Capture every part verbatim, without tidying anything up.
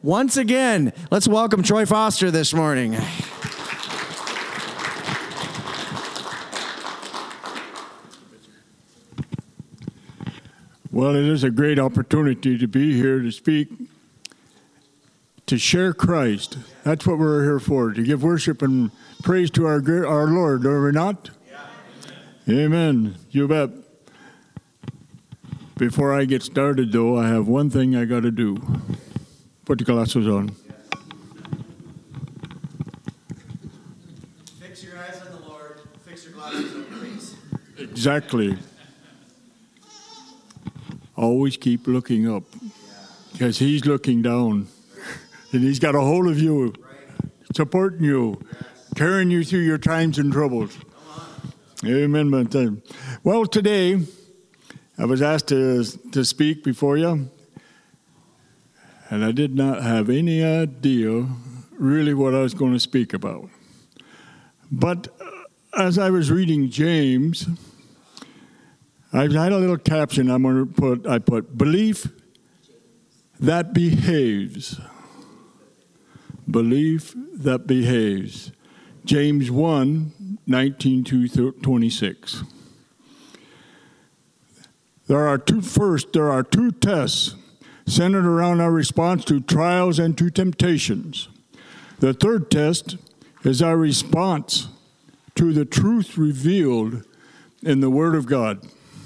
once again, let's welcome Troy Foster this morning. Well, it is a great opportunity to be here to speak, to share Christ. That's what we're here for, to give worship and praise to our our Lord, are we not? Yeah. Amen. You bet. Before I get started, though, I have one thing I got to do. Put the glasses on. Fix your eyes on the Lord. Fix your glasses on, please. Exactly. Always keep looking up, because he's looking down, and he's got a hold of you, supporting you, carrying you through your times and troubles. Amen. Well, today, I was asked to, to speak before you, and I did not have any idea really what I was going to speak about. But as I was reading James, I had a little caption I'm going to put, I put, belief that behaves. Belief that behaves. James one, nineteen to twenty-six. There are two, first, there are two tests centered around our response to trials and to temptations. The third test is our response to the truth revealed in the Word of God.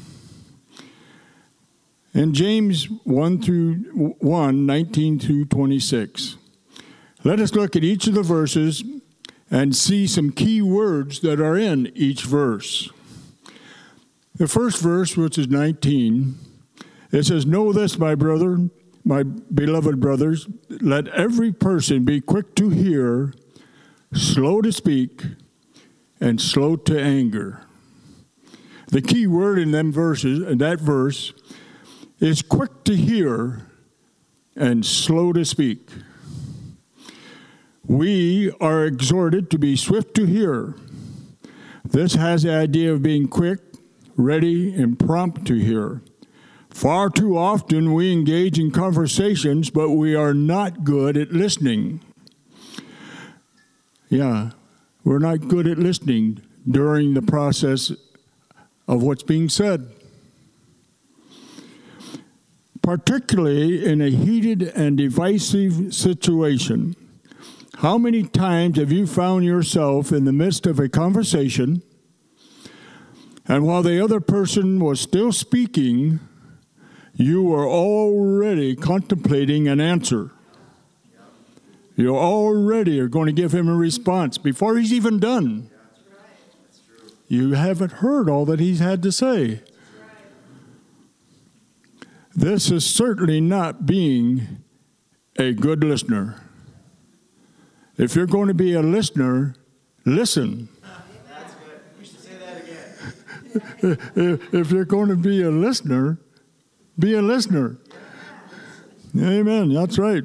In James one through one, nineteen through twenty-six, let us look at each of the verses and see some key words that are in each verse. The first verse, which is nineteen, it says, "Know this, my brother, my beloved brothers, let every person be quick to hear, slow to speak, and slow to anger." The key word in them verses, in that verse, is quick to hear and slow to speak. We are exhorted to be swift to hear. This has the idea of being quick, ready, and prompt to hear. Far too often we engage in conversations, but we are not good at listening. Yeah, we're not good at listening during the process of what's being said. Particularly in a heated and divisive situation. How many times have you found yourself in the midst of a conversation, and while the other person was still speaking, you were already contemplating an answer? You already are going to give him a response before he's even done. You haven't heard all that he's had to say. This is certainly not being a good listener. If you're going to be a listener, listen. That's good. You should say that again. If you're going to be a listener, be a listener. Amen. That's right.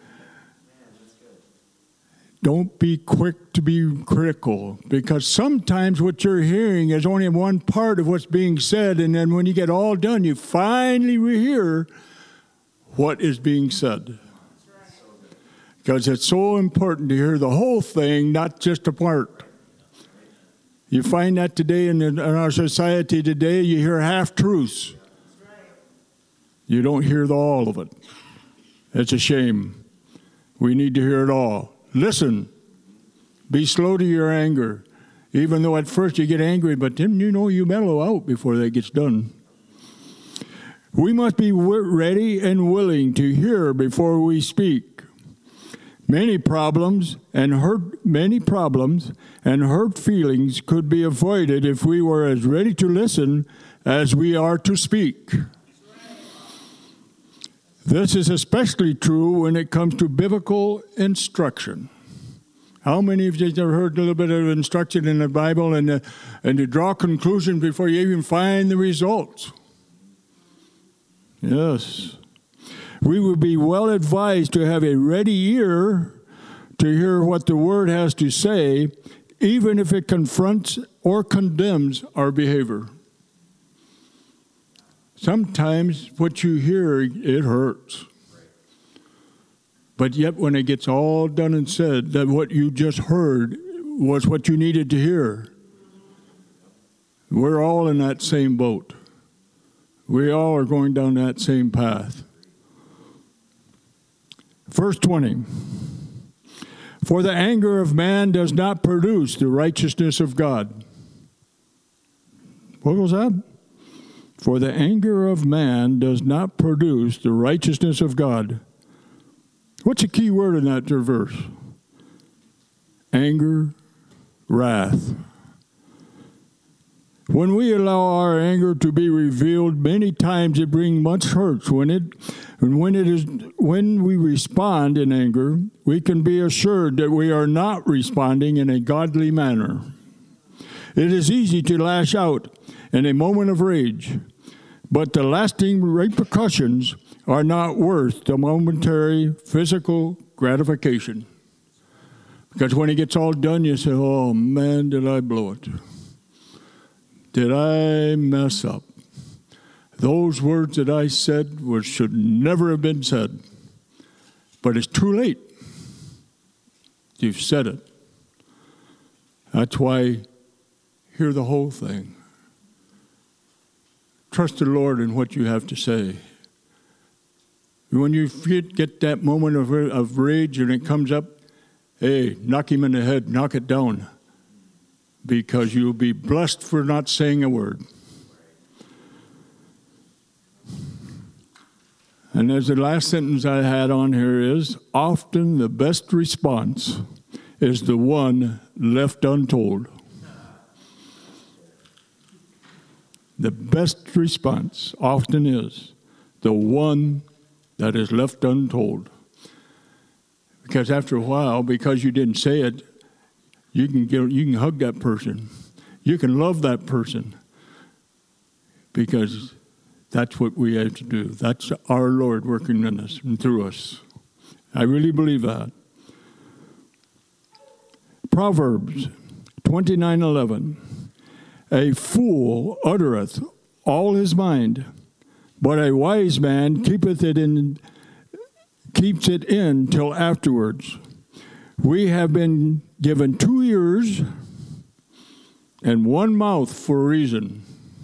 Don't be quick to be critical, because sometimes what you're hearing is only one part of what's being said, and then when you get all done, you finally hear what is being said. Because it's so important to hear the whole thing, not just a part. You find that today in, in our society today, you hear half-truths. You don't hear the all of it. It's a shame. We need to hear it all. Listen. Be slow to your anger. Even though at first you get angry, but then you know you mellow out before that gets done. We must be ready and willing to hear before we speak. Many problems and hurt many problems and hurt feelings could be avoided if we were as ready to listen as we are to speak. This is especially true when it comes to biblical instruction. How many of you have ever heard a little bit of instruction in the Bible and, uh, and to draw conclusions before you even find the results? Yes. We would be well advised to have a ready ear to hear what the Word has to say, even if it confronts or condemns our behavior. Sometimes what you hear, it hurts. But yet when it gets all done and said, that what you just heard was what you needed to hear. We're all in that same boat. We all are going down that same path. Verse twenty. For the anger of man does not produce the righteousness of God. What was that? For the anger of man does not produce the righteousness of God. What's the key word in that verse? Anger, wrath. When we allow our anger to be revealed, many times it brings much hurt. When it, and when it is, when we respond in anger, we can be assured that we are not responding in a godly manner. It is easy to lash out in a moment of rage, but the lasting repercussions are not worth the momentary physical gratification. Because when it gets all done, you say, oh man, did I blow it? Did I mess up? Those words that I said were, should never have been said. But it's too late. You've said it. That's why hear the whole thing. Trust the Lord in what you have to say. When you get that moment of, of rage and it comes up, hey, knock him in the head, knock it down. Because you'll be blessed for not saying a word. And as the last sentence I had on here is, often the best response is the one left untold. The best response often is the one that is left untold. Because after a while, because you didn't say it, you can get, you can hug that person. You can love that person. Because that's what we have to do. That's our Lord working in us and through us. I really believe that. Proverbs twenty-nine eleven. A fool uttereth all his mind, but a wise man keepeth it in, keeps it in till afterwards. We have been given two ears and one mouth for a reason.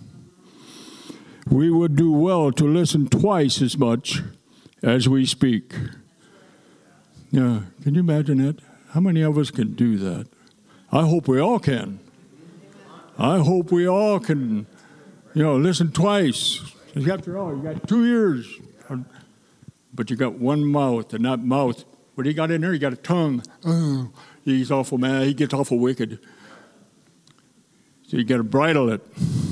We would do well to listen twice as much as we speak. Yeah, can you imagine that? How many of us can do that? I hope we all can. I hope we all can, you know, listen twice. After all, you got two ears, but you got one mouth, and that mouth, what do you got in there? You got a tongue. Oh, he's awful mad. He gets awful wicked. So you got to bridle it.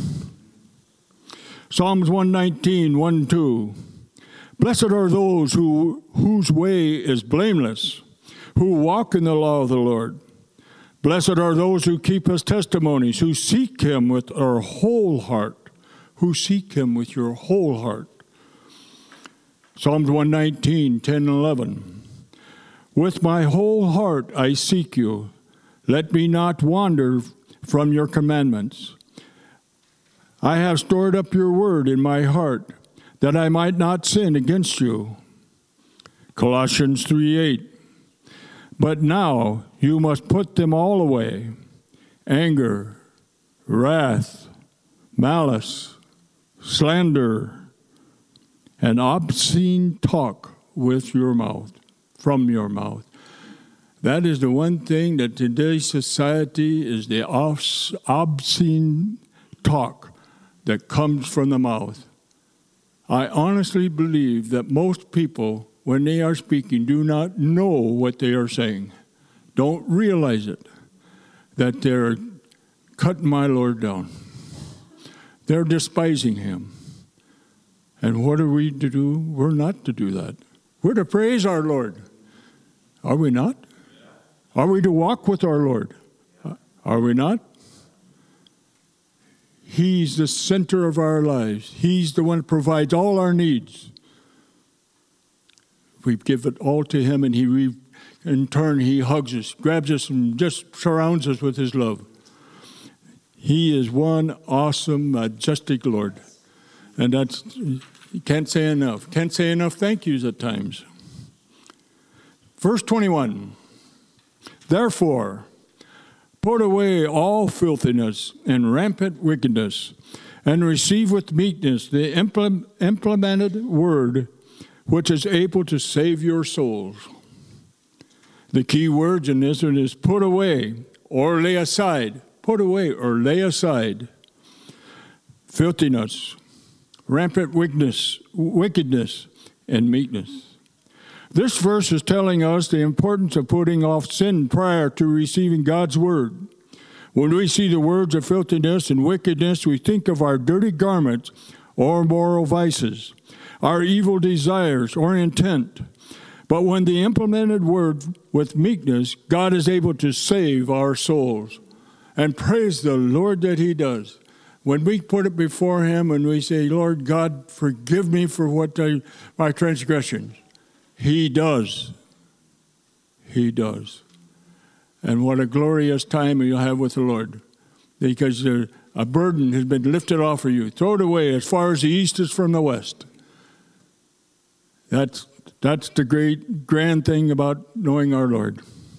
Psalms one nineteen, one, two. Blessed are those who whose way is blameless, who walk in the law of the Lord. Blessed are those who keep his testimonies, who seek him with our whole heart, who seek him with your whole heart. Psalms one nineteen, ten, eleven. With my whole heart I seek you. Let me not wander from your commandments. I have stored up your word in my heart, that I might not sin against you. Colossians three, eight. But now you must put them all away: anger, wrath, malice, slander, and obscene talk with your mouth, from your mouth. That is the one thing that today's society is the obscene talk that comes from the mouth. I honestly believe that most people, when they are speaking, do not know what they are saying, don't realize it, that they're cutting my Lord down. They're despising him. And what are we to do? We're not to do that. We're to praise our Lord. Are we not? Are we to walk with our Lord? Are we not? He's the center of our lives. He's the one that provides all our needs. We give it all to him, and he, re- in turn, he hugs us, grabs us, and just surrounds us with his love. He is one awesome, majestic Lord. And that's, you can't say enough. Can't say enough thank yous at times. Verse twenty-one. Therefore, put away all filthiness and rampant wickedness, and receive with meekness the implemented word, which is able to save your souls. The key words in this one is put away or lay aside. Put away or lay aside filthiness, rampant wickedness, wickedness, and meekness. This verse is telling us the importance of putting off sin prior to receiving God's word. When we see the words of filthiness and wickedness, we think of our dirty garments or moral vices, our evil desires or intent. But when the implemented word with meekness, God is able to save our souls. And praise the Lord that he does. When we put it before him and we say, Lord God, forgive me for what I, my transgressions. He does. He does. And what a glorious time you'll have with the Lord. Because uh, a burden has been lifted off of you. Throw it away as far as the east is from the west. That's, that's the great, grand thing about knowing our Lord.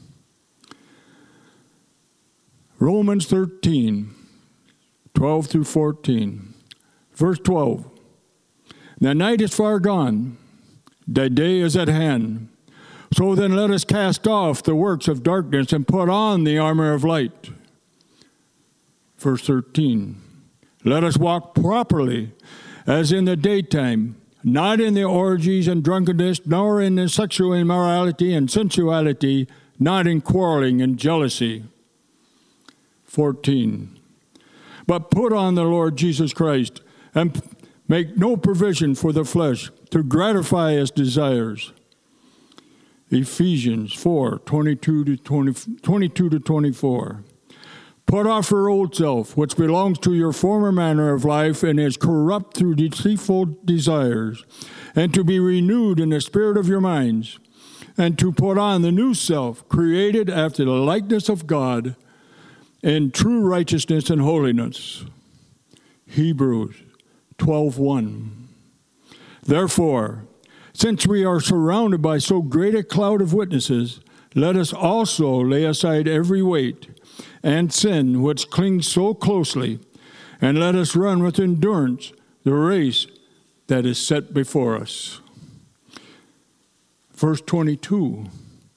Romans thirteen, twelve through fourteen. Verse twelve. The night is far gone. The day is at hand. So then let us cast off the works of darkness and put on the armor of light. Verse thirteen. Let us walk properly as in the daytime, not in the orgies and drunkenness, nor in the sexual immorality and sensuality, not in quarreling and jealousy. fourteen. But put on the Lord Jesus Christ and make no provision for the flesh to gratify its desires. Ephesians four, twenty-two to twenty, twenty-two to twenty-four. Put off your old self, which belongs to your former manner of life and is corrupt through deceitful desires, and to be renewed in the spirit of your minds, and to put on the new self, created after the likeness of God, in true righteousness and holiness. Hebrews twelve one. Therefore, since we are surrounded by so great a cloud of witnesses, let us also lay aside every weight and sin which clings so closely, and let us run with endurance the race that is set before us. Verse twenty-two.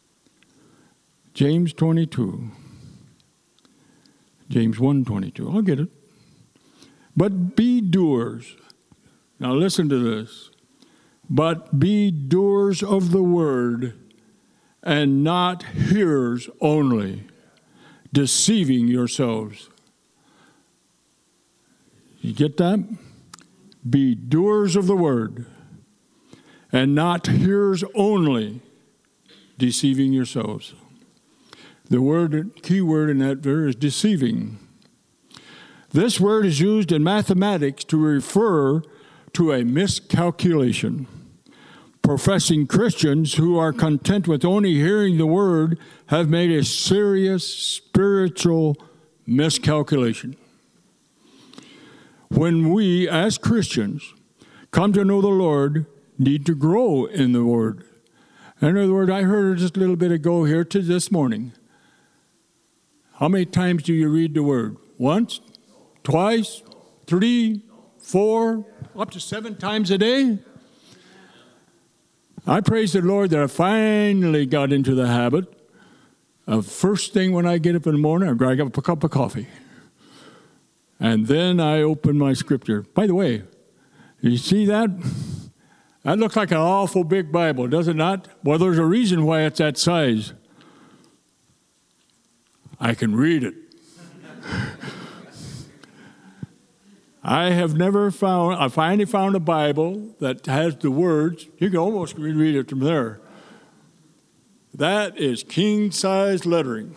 James twenty-two. James one twenty-two. I'll get it. But be doers. Now listen to this. But be doers of the word, and not hearers only, deceiving yourselves. You get that? Be doers of the word, and not hearers only, deceiving yourselves. The word, key word in that verse is deceiving. This word is used in mathematics to refer to a miscalculation. Professing Christians who are content with only hearing the word have made a serious spiritual miscalculation. When we, as Christians, come to know the Lord, need to grow in the word. In other words, I heard just a little bit ago here to this morning. How many times do you read the word? Once? Twice? Three? Four? Up to seven times a day? I praise the Lord that I finally got into the habit of first thing when I get up in the morning, I grab up a cup of coffee. And then I open my scripture. By the way, you see that? That looks like an awful big Bible, does it not? Well, there's a reason why it's that size. I can read it. I have never found, I finally found a Bible that has the words. You can almost read it from there. That is king-size lettering.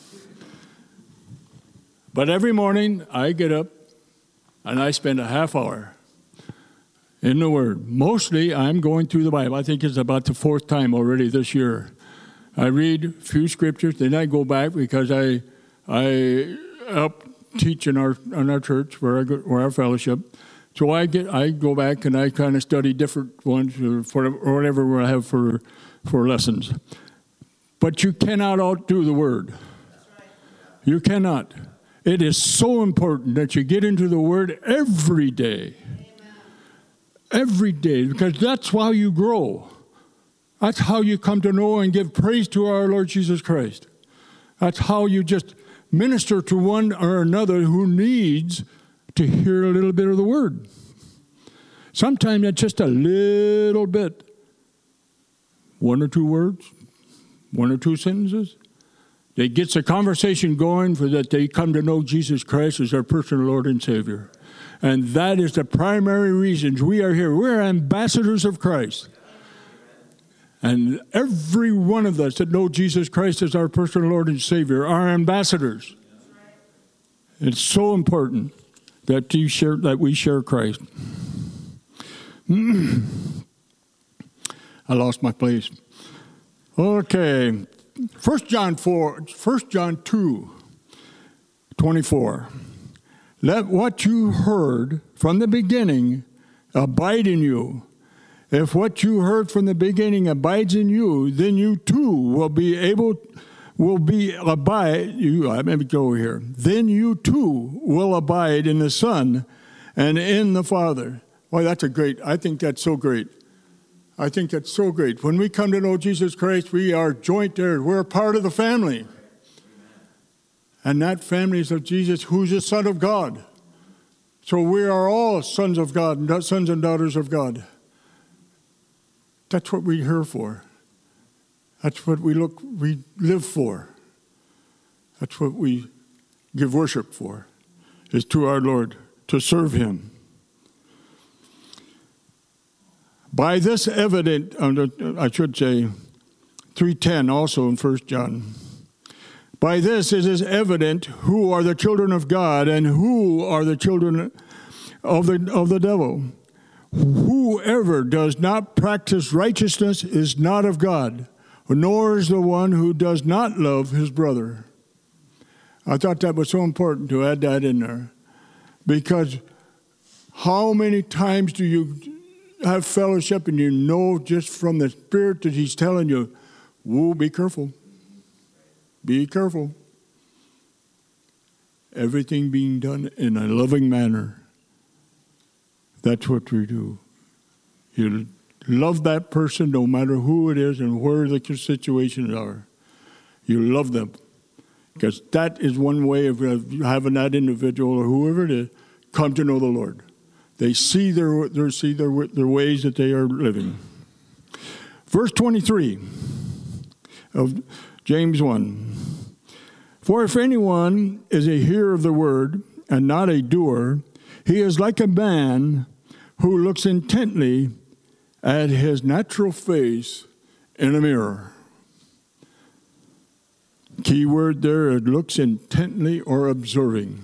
But every morning I get up and I spend a half hour in the Word. Mostly I'm going through the Bible. I think it's about the fourth time already this year. I read a few scriptures, then I go back because I I help teach in our in our church where I go, where our fellowship. So I get I go back and I kind of study different ones for or whatever I have for for lessons. but you cannot outdo the Word. You cannot. It is so important that you get into the Word every day. Every day, because that's how you grow. That's how you come to know and give praise to our Lord Jesus Christ. That's how you just minister to one or another who needs to hear a little bit of the Word. Sometimes it's just a little bit. One or two words, one or two sentences. It gets the conversation going for that they come to know Jesus Christ as their personal Lord and Savior. And that is the primary reasons we are here. We're ambassadors of Christ. And every one of us that know Jesus Christ as our personal Lord and Savior are ambassadors. It's so important that you share that we share Christ. I lost my place. Okay. First John four, First John two, twenty-four. Let what you heard from the beginning abide in you. If what you heard from the beginning abides in you, then you too will be able, will be abide. You, let me go here. Then you too will abide in the Son and in the Father. Boy, that's a great. I think that's so great. I think that's so great. When we come to know Jesus Christ, we are joint heirs. We're a part of the family. And that family is of Jesus, who's the Son of God. So we are all sons of God, sons and daughters of God. That's what we're here for. That's what we look, we live for. That's what we give worship for, is to our Lord, to serve Him. By this evident, I should say, three ten also in First John. By this it is evident who are the children of God and who are the children of the of the devil. Whoever does not practice righteousness is not of God, nor is the one who does not love his brother. I thought that was so important to add that in there. Because how many times do you have fellowship and you know just from the Spirit that He's telling you, whoa, be careful. Be careful. Everything being done in a loving manner. That's what we do. You love that person no matter who it is and where the situations are. You love them. Because that is one way of having that individual or whoever it is come to know the Lord. They see their, their see their their ways that they are living. Verse twenty-three of James one. For if anyone is a hearer of the word and not a doer, he is like a man who looks intently at his natural face in a mirror. Key word there, it looks intently or observing.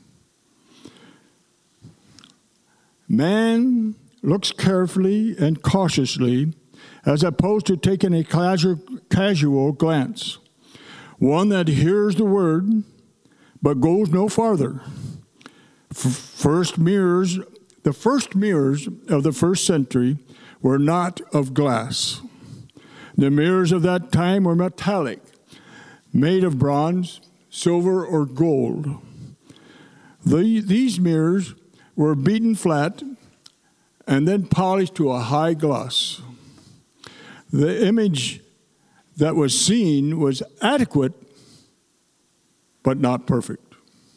Man looks carefully and cautiously as opposed to taking a casual, casual glance. One that hears the word but goes no farther. F- first mirrors, the first mirrors of the first century were not of glass. The mirrors of that time were metallic, made of bronze, silver, or gold. The, these mirrors were beaten flat and then polished to a high gloss. The image that was seen was adequate, but not perfect.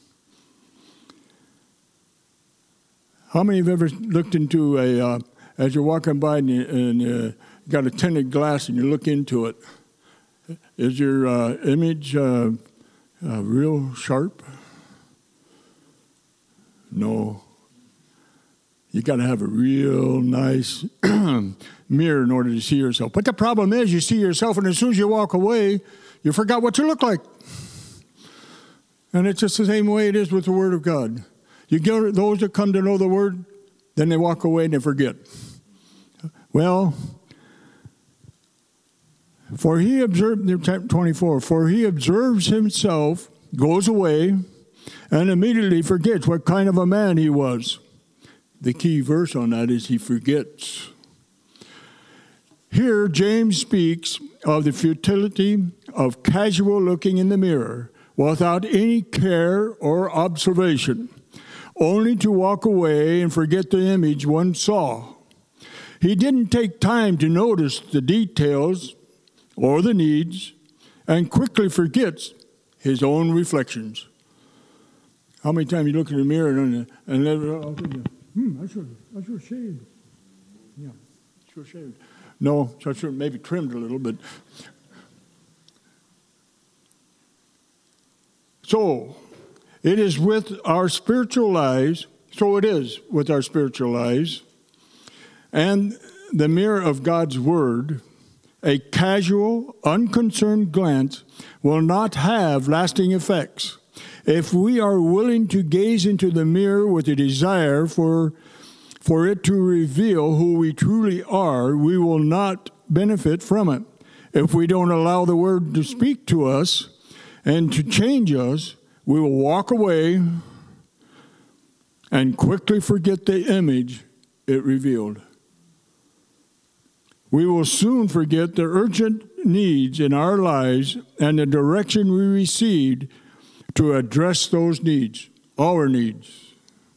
How many have ever looked into a, uh, as you're walking by and you, and, uh, got a tinted glass and you look into it, is your uh, image uh, uh, real sharp? No. You got to have a real nice mirror in order to see yourself. But the problem is you see yourself, and as soon as you walk away, you forgot what you look like. And it's just the same way it is with the Word of God. You get those that come to know the Word, then they walk away and they forget. Well, for he observed, twenty-four, for he observes himself, goes away, and immediately forgets what kind of a man he was. The key verse on that is he forgets. Here, James speaks of the futility of casual looking in the mirror without any care or observation, only to walk away and forget the image one saw. He didn't take time to notice the details or the needs and quickly forgets his own reflections. How many times you look in the mirror and, and oh, hmm, I should, I should have shaved. Yeah, should have shaved. No, I should have maybe trimmed a little bit. So, it is with our spiritual lives, so it is with our spiritual lives, and the mirror of God's Word, a casual, unconcerned glance will not have lasting effects. If we are willing to gaze into the mirror with a desire for, for it to reveal who we truly are, we will not benefit from it. If we don't allow the Word to speak to us and to change us, we will walk away and quickly forget the image it revealed. We will soon forget the urgent needs in our lives and the direction we received to address those needs, our needs.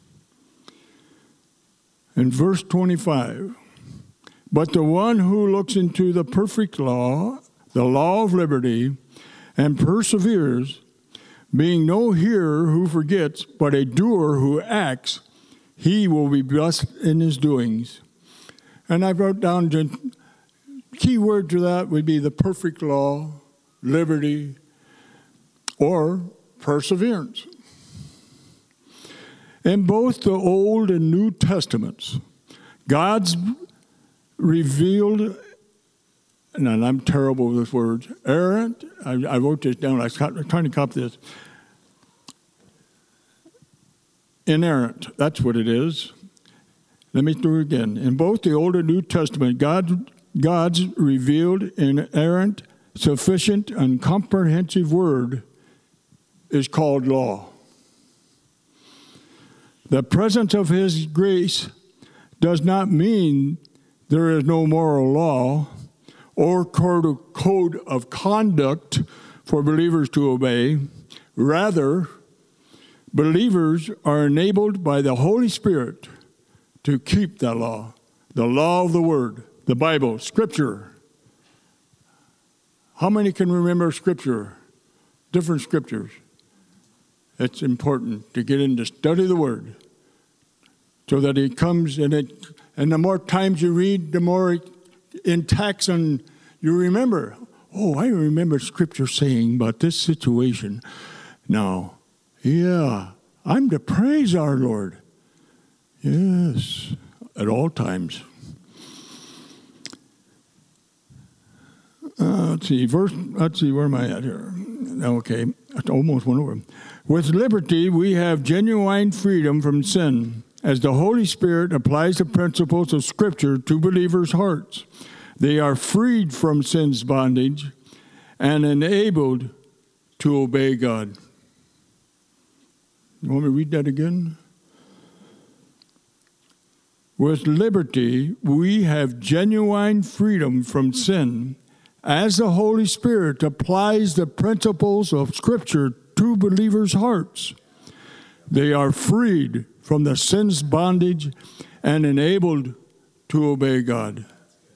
In verse twenty-five, but the one who looks into the perfect law, the law of liberty, and perseveres, being no hearer who forgets, but a doer who acts, he will be blessed in his doings. And I wrote down the key word to that would be the perfect law, liberty, or perseverance. In both the Old and New Testaments, God's revealed, and I'm terrible with words, errant, I, I wrote this down, I was trying to copy this. Inerrant, that's what it is. Let me do it again. In both the Old and New Testament, God, God's revealed, inerrant, sufficient, and comprehensive word is called law. The presence of His grace does not mean there is no moral law or code of conduct for believers to obey. Rather, believers are enabled by the Holy Spirit to keep that law, the law of the Word, the Bible, Scripture. How many can remember Scripture, different Scriptures? It's important to get in to study the Word so that it comes in it. And the more times you read, the more it intacts and you remember. Oh, I remember Scripture saying about this situation. Now, yeah, I'm to praise our Lord. Yes, at all times. Uh, let's see, verse, let's see, where am I at here? Okay, I almost went over. With liberty, we have genuine freedom from sin, as the Holy Spirit applies the principles of Scripture to believers' hearts. They are freed from sin's bondage and enabled to obey God. You want me to read that again? With liberty, we have genuine freedom from sin, as the Holy Spirit applies the principles of Scripture to believers' hearts. They are freed from the sin's bondage and enabled to obey God.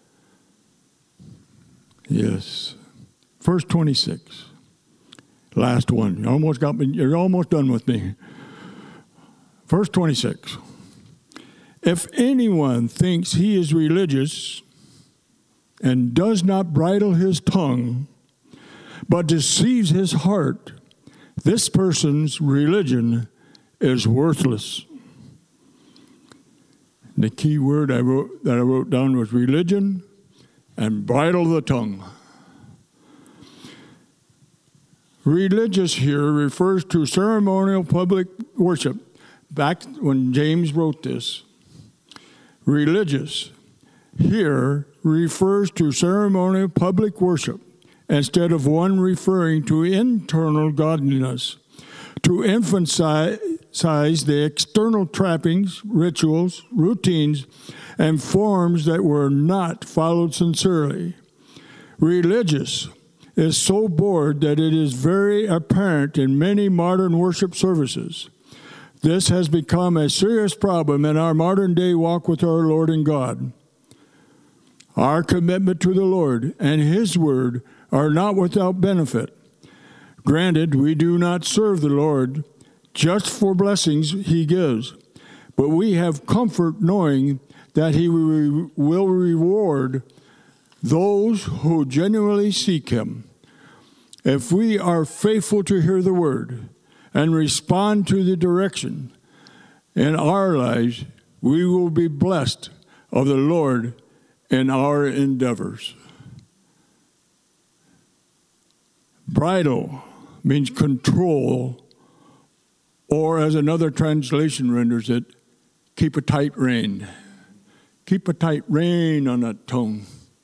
Yes. Verse twenty-six. Last one. You almost got me. You're almost done with me. Verse twenty-six. If anyone thinks he is religious and does not bridle his tongue, but deceives his heart, this person's religion is worthless. The key word I wrote that I wrote down was religion and bridle the tongue. Religious here refers to ceremonial public worship. Back when James wrote this, religious here refers to ceremonial public worship instead of one referring to internal godliness, to emphasize the external trappings, rituals, routines, and forms that were not followed sincerely. Religious is so bored that it is very apparent in many modern worship services. This has become a serious problem in our modern day walk with our Lord and God. Our commitment to the Lord and His Word are not without benefit. Granted, we do not serve the Lord just for blessings He gives, but we have comfort knowing that He will reward those who genuinely seek Him. If we are faithful to hear the Word and respond to the direction in our lives, we will be blessed of the Lord in our endeavors. Bridle means control, or as another translation renders it, keep a tight rein. Keep a tight rein on that tongue.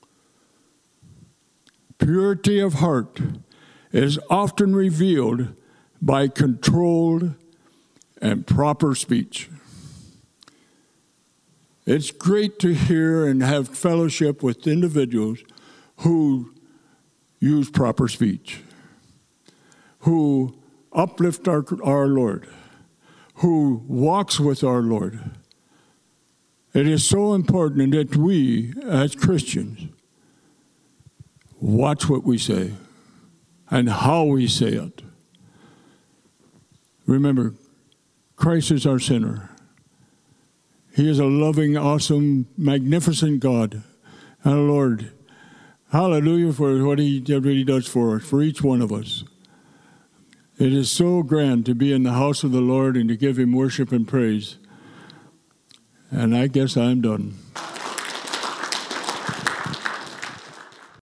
Purity of heart is often revealed by controlled and proper speech. It's great to hear and have fellowship with individuals who use proper speech, who uplift our, our Lord, who walks with our Lord. It is so important that we, as Christians, watch what we say and how we say it. Remember, Christ is our sinner. He is a loving, awesome, magnificent God and Lord. Hallelujah for what he, what he does for us, for each one of us. It is so grand to be in the house of the Lord and to give Him worship and praise. And I guess I'm done.